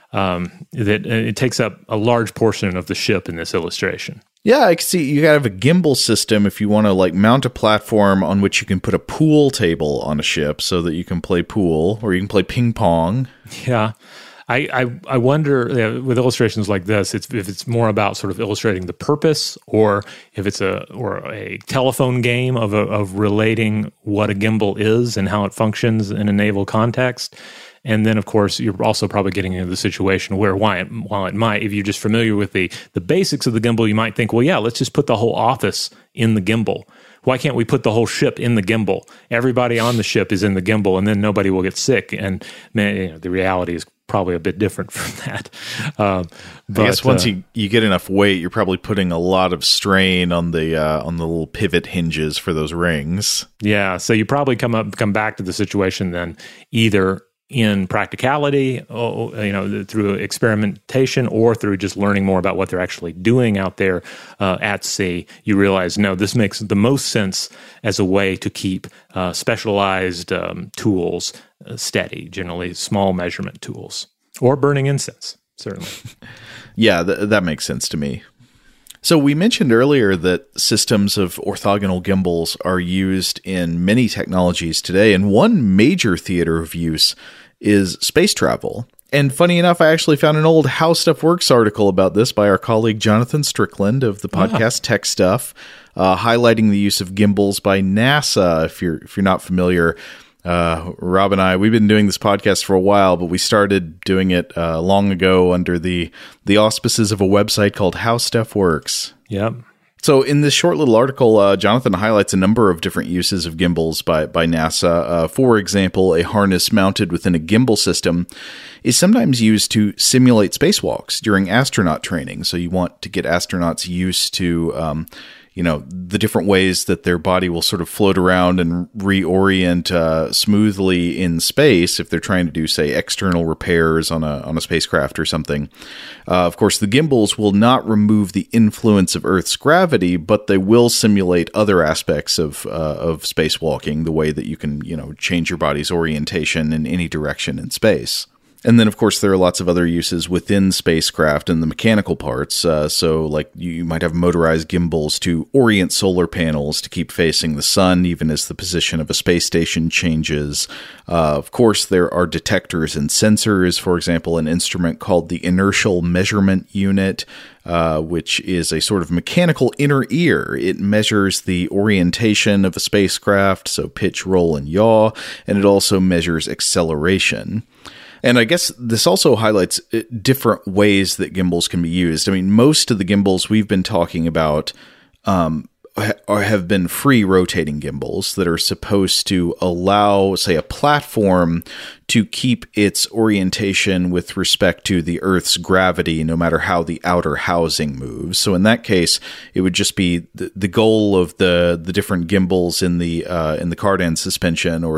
That it takes up a large portion of the ship in this illustration. Yeah, I can see you gotta have a gimbal system if you want to like mount a platform on which you can put a pool table on a ship so that you can play pool or you can play ping pong. Yeah. I wonder with illustrations like this, if it's more about sort of illustrating the purpose, or if it's a telephone game of relating what a gimbal is and how it functions in a naval context. And then, of course, you're also probably getting into the situation where while it might, if you're just familiar with the basics of the gimbal, you might think, well, yeah, let's just put the whole office in the gimbal. Why can't we put the whole ship in the gimbal? Everybody on the ship is in the gimbal, and then nobody will get sick. And man, the reality is probably a bit different from that. But I guess once you get enough weight, you're probably putting a lot of strain on the little pivot hinges for those rings. Yeah, so you probably come back to the situation then either in practicality, through experimentation, or through just learning more about what they're actually doing out there at sea. You realize, no, this makes the most sense as a way to keep specialized tools steady, generally small measurement tools, or burning incense, certainly. Yeah, that makes sense to me. So we mentioned earlier that systems of orthogonal gimbals are used in many technologies today, and one major theater of use is space travel. And funny enough, I actually found an old How Stuff Works article about this by our colleague Jonathan Strickland of the podcast Tech Stuff, highlighting the use of gimbals by NASA. If you're not familiar, Rob and I, we've been doing this podcast for a while, but we started doing it long ago under the auspices of a website called How Stuff Works. Yep. So in this short little article, Jonathan highlights a number of different uses of gimbals by NASA. For example, a harness mounted within a gimbal system is sometimes used to simulate spacewalks during astronaut training. So you want to get astronauts used to the different ways that their body will sort of float around and reorient smoothly in space if they're trying to do, say, external repairs on a spacecraft or something. Of course, the gimbals will not remove the influence of Earth's gravity, but they will simulate other aspects of spacewalking, the way that you can, change your body's orientation in any direction in space. And then, of course, there are lots of other uses within spacecraft and the mechanical parts. So, like, you might have motorized gimbals to orient solar panels to keep facing the sun, even as the position of a space station changes. Of course, there are detectors and sensors. For example, an instrument called the Inertial Measurement Unit, which is a sort of mechanical inner ear. It measures the orientation of a spacecraft, so pitch, roll, and yaw, and it also measures acceleration. And I guess this also highlights different ways that gimbals can be used. I mean, most of the gimbals we've been talking about have been free rotating gimbals that are supposed to allow, say, a platform to keep its orientation with respect to the Earth's gravity, no matter how the outer housing moves. So in that case, it would just be the goal of the different gimbals in the cardan suspension, or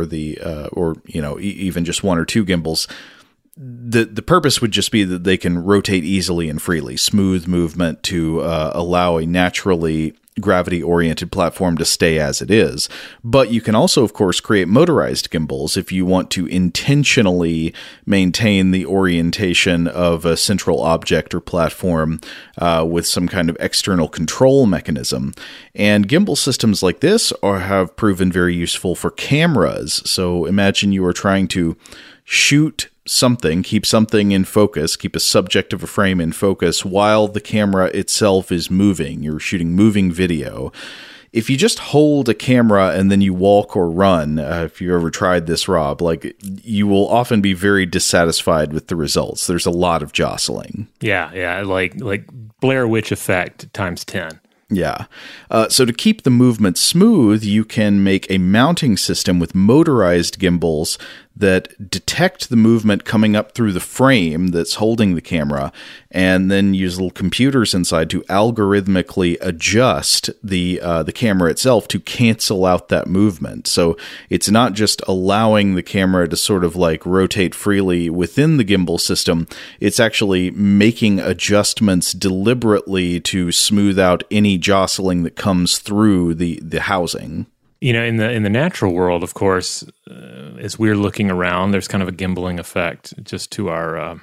even just one or two gimbals. The purpose would just be that they can rotate easily and freely, smooth movement to allow a naturally gravity-oriented platform to stay as it is. But you can also, of course, create motorized gimbals if you want to intentionally maintain the orientation of a central object or platform with some kind of external control mechanism. And gimbal systems like this have proven very useful for cameras. So imagine you are trying to shoot something, keep something in focus, keep a subject of a frame in focus while the camera itself is moving. You're shooting moving video. if you just hold a camera and then you walk or run, if you ever tried this, Rob, like you will often be very dissatisfied with the results. There's a lot of jostling. Yeah, like Blair Witch effect times 10. Yeah. So to keep the movement smooth, you can make a mounting system with motorized gimbals that detect the movement coming up through the frame that's holding the camera, and then use little computers inside to algorithmically adjust the camera itself to cancel out that movement. So it's not just allowing the camera to sort of like rotate freely within the gimbal system, it's actually making adjustments deliberately to smooth out any jostling that comes through the housing. You know, in the natural world, of course, as we're looking around, there's kind of a gimbaling effect just to our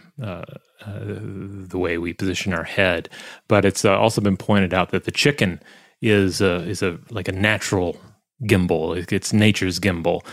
the way we position our head. But it's also been pointed out that the chicken is like a natural gimbal. It's nature's gimbal.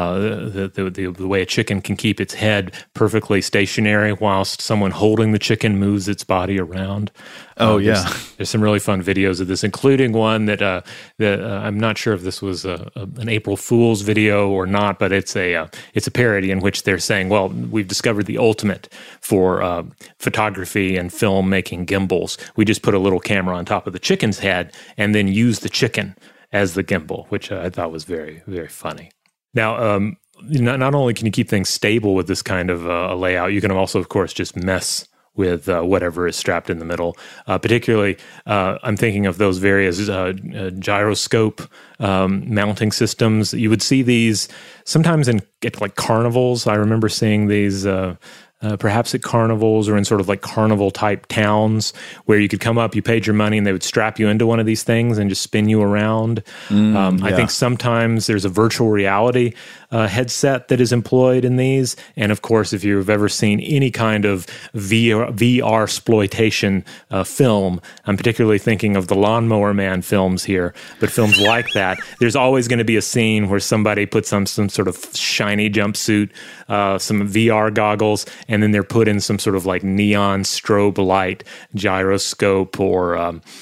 The way a chicken can keep its head perfectly stationary whilst someone holding the chicken moves its body around. There's some really fun videos of this, including one that I'm not sure if this was an April Fool's video or not, but it's a parody in which they're saying, well, we've discovered the ultimate for photography and filmmaking gimbals. We just put a little camera on top of the chicken's head and then use the chicken as the gimbal, which I thought was very, very funny. Now, not only can you keep things stable with this kind of a layout, you can also, of course, just mess with whatever is strapped in the middle. Particularly, I'm thinking of those various gyroscope mounting systems. You would see these sometimes at like carnivals. I remember seeing these perhaps at carnivals or in sort of like carnival type towns where you could come up, you paid your money, and they would strap you into one of these things and just spin you around. I think sometimes there's a virtual reality headset that is employed in these. And of course, if you've ever seen any kind of VR exploitation film, I'm particularly thinking of the Lawnmower Man films here, but films like that, there's always going to be a scene where somebody puts on some sort of shiny jumpsuit, some VR goggles, and then they're put in some sort of like neon strobe light gyroscope or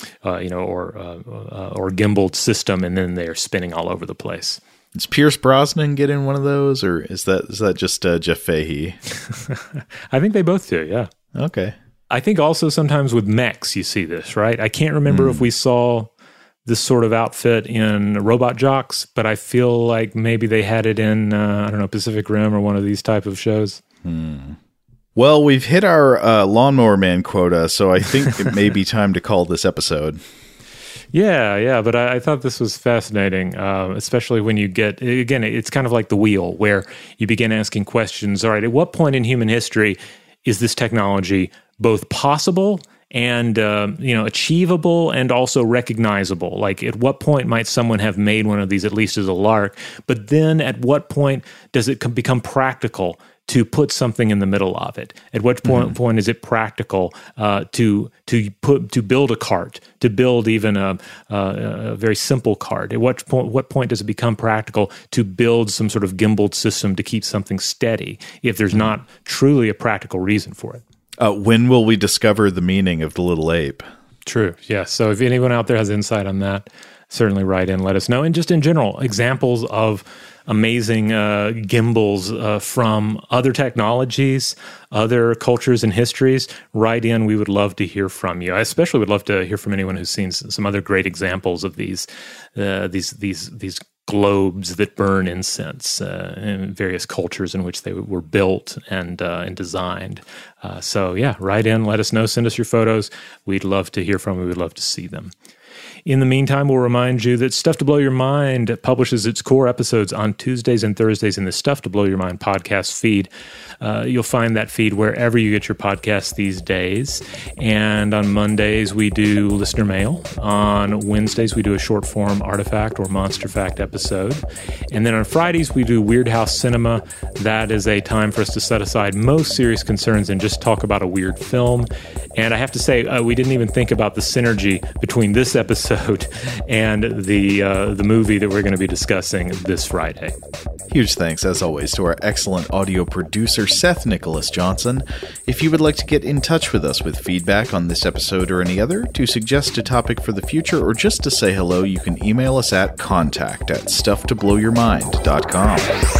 gimbaled system, and then they're spinning all over the place. Does Pierce Brosnan get in one of those, or is that just Jeff Fahey? I think they both do, yeah. Okay. I think also sometimes with mechs you see this, right? I can't remember if we saw this sort of outfit in Robot Jocks, but I feel like maybe they had it in, Pacific Rim or one of these type of shows. Well, we've hit our Lawnmower Man quota, so I think it may be time to call this episode. Yeah, but I thought this was fascinating, especially when you get, again, it's kind of like the wheel, where you begin asking questions. All right, at what point in human history is this technology both possible and achievable and also recognizable? Like, at what point might someone have made one of these, at least as a lark? But then at what point does it become practical to put something in the middle of it? At what point is it practical to build a cart, to build even a very simple cart? At what point does it become practical to build some sort of gimbaled system to keep something steady if there's not truly a practical reason for it? When will we discover the meaning of the little ape? True, yeah. So if anyone out there has insight on that, certainly write in, let us know. And just in general, examples of amazing gimbals from other technologies, other cultures and histories, write in. We would love to hear from you. I especially would love to hear from anyone who's seen some other great examples of these globes that burn incense in various cultures in which they were built and designed. So yeah, write in, let us know, send us your photos. We'd love to hear from you. We'd love to see them. In the meantime, we'll remind you that Stuff to Blow Your Mind publishes its core episodes on Tuesdays and Thursdays in the Stuff to Blow Your Mind podcast feed. You'll find that feed wherever you get your podcasts these days. And on Mondays, we do listener mail. On Wednesdays, we do a short form artifact or monster fact episode. And then on Fridays, we do Weird House Cinema. That is a time for us to set aside most serious concerns and just talk about a weird film. And I have to say, we didn't even think about the synergy between this episode and the movie that we're going to be discussing this Friday. Huge thanks, as always, to our excellent audio producer, Seth Nicholas Johnson. If you would like to get in touch with us with feedback on this episode or any other, to suggest a topic for the future, or just to say hello, you can email us at contact@stufftoblowyourmind.com.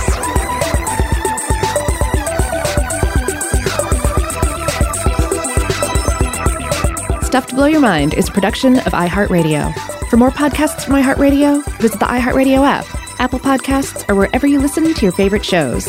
Stuff to Blow Your Mind is a production of iHeartRadio. For more podcasts from iHeartRadio, visit the iHeartRadio app, Apple Podcasts, or wherever you listen to your favorite shows.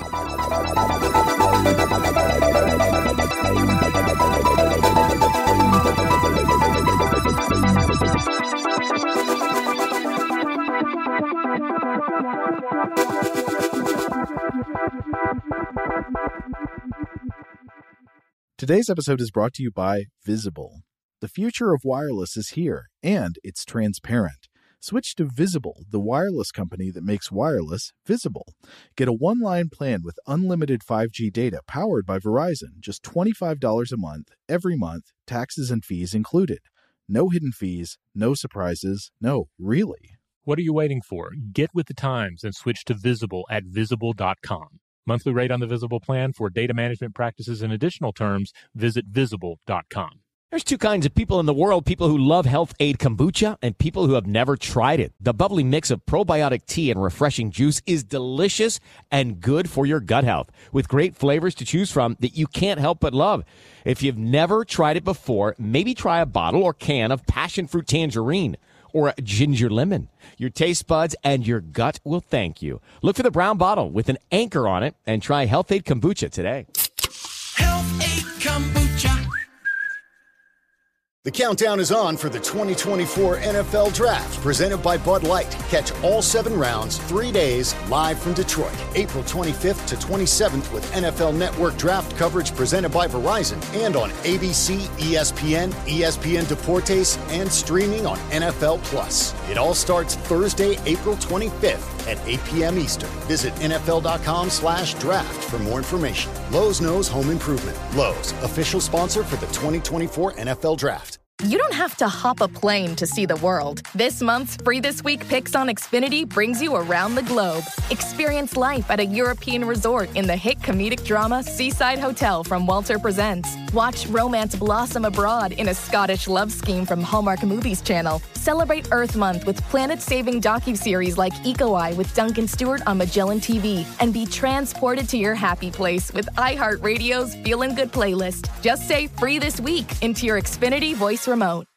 Today's episode is brought to you by Visible. The future of wireless is here, and it's transparent. Switch to Visible, the wireless company that makes wireless visible. Get a one-line plan with unlimited 5G data powered by Verizon, just $25 a month, every month, taxes and fees included. No hidden fees, no surprises, no, really. What are you waiting for? Get with the times and switch to Visible at Visible.com. Monthly rate on the Visible plan for data management practices and additional terms, visit Visible.com. There's two kinds of people in the world, people who love Health Aid Kombucha and people who have never tried it. The bubbly mix of probiotic tea and refreshing juice is delicious and good for your gut health, with great flavors to choose from that you can't help but love. If you've never tried it before, maybe try a bottle or can of passion fruit tangerine or a ginger lemon. Your taste buds and your gut will thank you. Look for the brown bottle with an anchor on it and try Health Aid Kombucha today. Health Aid Kombucha. The countdown is on for the 2024 NFL Draft, presented by Bud Light. Catch all 7 rounds, 3 days, live from Detroit, April 25th to 27th with NFL Network Draft coverage presented by Verizon and on ABC, ESPN, ESPN Deportes, and streaming on NFL Plus. It all starts Thursday, April 25th at 8 p.m. Eastern. Visit NFL.com/draft for more information. Lowe's knows home improvement. Lowe's, official sponsor for the 2024 NFL Draft. You don't have to hop a plane to see the world. This month's Free This Week Picks on Xfinity brings you around the globe. Experience life at a European resort in the hit comedic drama Seaside Hotel from Walter Presents. Watch romance blossom abroad in a Scottish love scheme from Hallmark Movies Channel. Celebrate Earth Month with planet-saving docuseries like Eco Eye with Duncan Stewart on Magellan TV. And be transported to your happy place with iHeartRadio's Feelin' Good playlist. Just say Free This Week into your Xfinity voice remote.